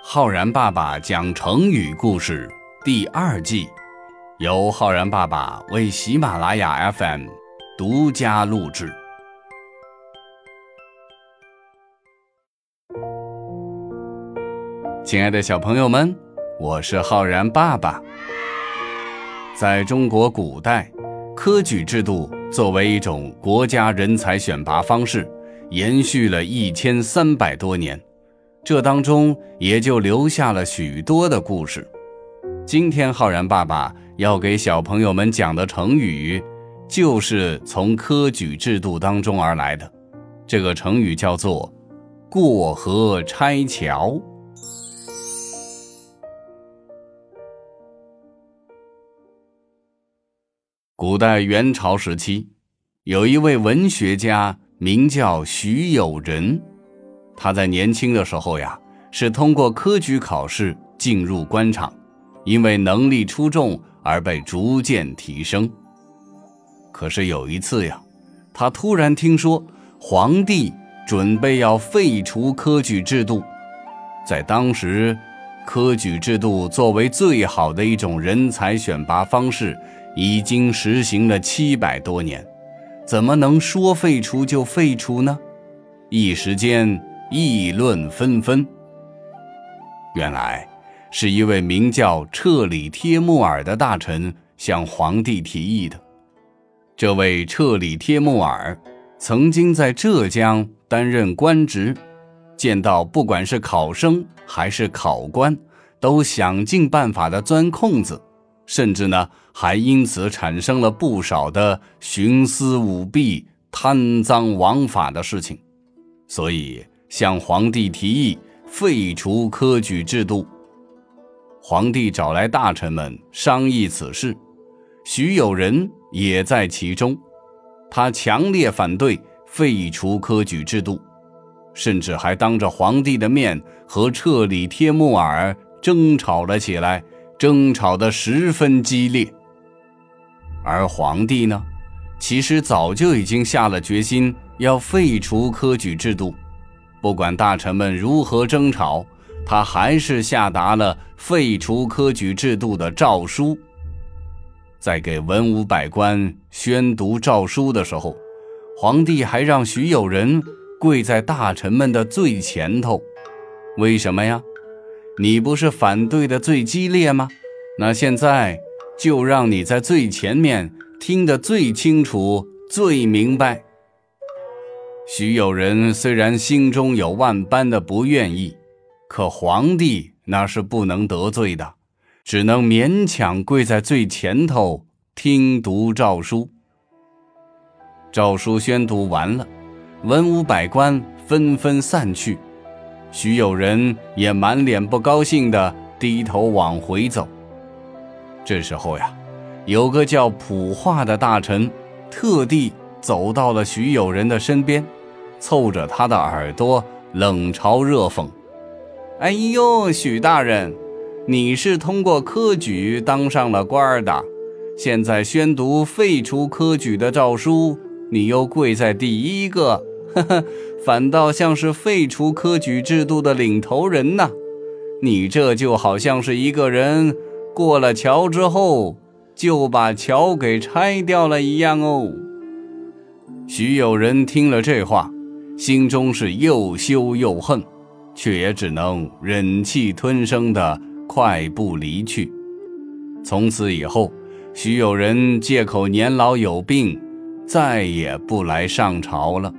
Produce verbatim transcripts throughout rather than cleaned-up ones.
浩然爸爸讲成语故事第二季，由浩然爸爸为喜马拉雅 F M 独家录制。亲爱的小朋友们，我是浩然爸爸。在中国古代，科举制度作为一种国家人才选拔方式，延续了一千三百多年，这当中也就留下了许多的故事。今天浩然爸爸要给小朋友们讲的成语，就是从科举制度当中而来的。这个成语叫做过河拆桥。古代元朝时期，有一位文学家名叫徐有仁。他在年轻的时候呀，是通过科举考试进入官场，因为能力出众而被逐渐提升。可是有一次呀，他突然听说皇帝准备要废除科举制度。在当时，科举制度作为最好的一种人才选拔方式，已经实行了七百多年，怎么能说废除就废除呢？一时间议论纷纷。原来是一位名叫彻里帖木儿的大臣向皇帝提议的。这位彻里帖木儿曾经在浙江担任官职，见到不管是考生还是考官，都想尽办法的钻空子，甚至呢还因此产生了不少的徇私舞弊、贪赃枉法的事情，所以向皇帝提议废除科举制度。皇帝找来大臣们商议此事，徐有仁也在其中。他强烈反对废除科举制度，甚至还当着皇帝的面和彻里帖木儿争吵了起来，争吵得十分激烈。而皇帝呢，其实早就已经下了决心要废除科举制度。不管大臣们如何争吵，他还是下达了废除科举制度的诏书。在给文武百官宣读诏书的时候，皇帝还让徐有仁跪在大臣们的最前头。为什么呀？你不是反对的最激烈吗？那现在就让你在最前面听得最清楚、最明白。徐有仁虽然心中有万般的不愿意，可皇帝那是不能得罪的，只能勉强跪在最前头听读诏书。诏书宣读完了，文武百官纷纷散去，徐有仁也满脸不高兴地低头往回走。这时候呀，有个叫普化的大臣特地走到了徐有仁的身边，凑着他的耳朵冷嘲热讽。哎呦，许大人，你是通过科举当上了官的，现在宣读废除科举的诏书，你又跪在第一个，呵呵，反倒像是废除科举制度的领头人呢。你这就好像是一个人过了桥之后就把桥给拆掉了一样哦。徐有仁听了这话，心中是又羞又恨，却也只能忍气吞声地快步离去。从此以后，徐有仁借口年老有病，再也不来上朝了。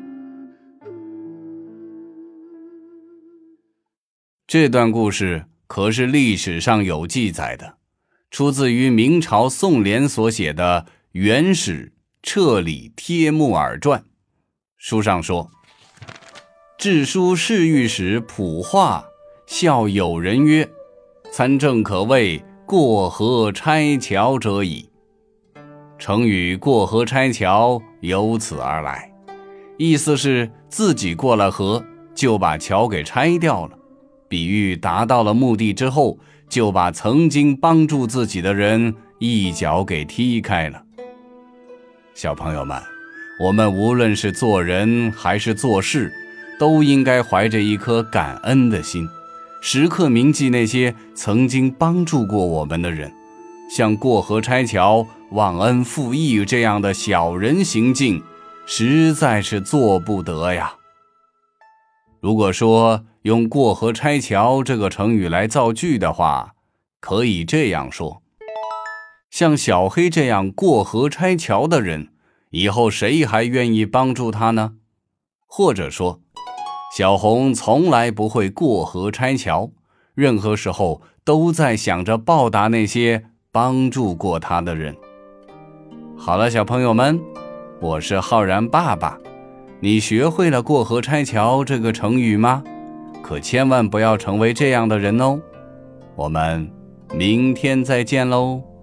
这段故事可是历史上有记载的，出自于明朝宋濂所写的《元史彻里帖木儿传》。书上说，治书侍御史普化笑有人曰：参政可谓过河拆桥者矣。成语过河拆桥由此而来，意思是自己过了河就把桥给拆掉了，比喻达到了目的之后，就把曾经帮助自己的人一脚给踢开了。小朋友们，我们无论是做人还是做事，都应该怀着一颗感恩的心， 时刻铭记那些曾经帮助过我们的人，像过河拆桥、忘恩负义这样的小人行径，实在是做不得呀。如果说用过河拆桥这个成语来造句的话，可以这样说：像小黑这样过河拆桥的人，以后谁还愿意帮助他呢？或者说，小红从来不会过河拆桥，任何时候都在想着报答那些帮助过他的人。好了，小朋友们，我是浩然爸爸，你学会了过河拆桥这个成语吗？可千万不要成为这样的人哦。我们明天再见喽。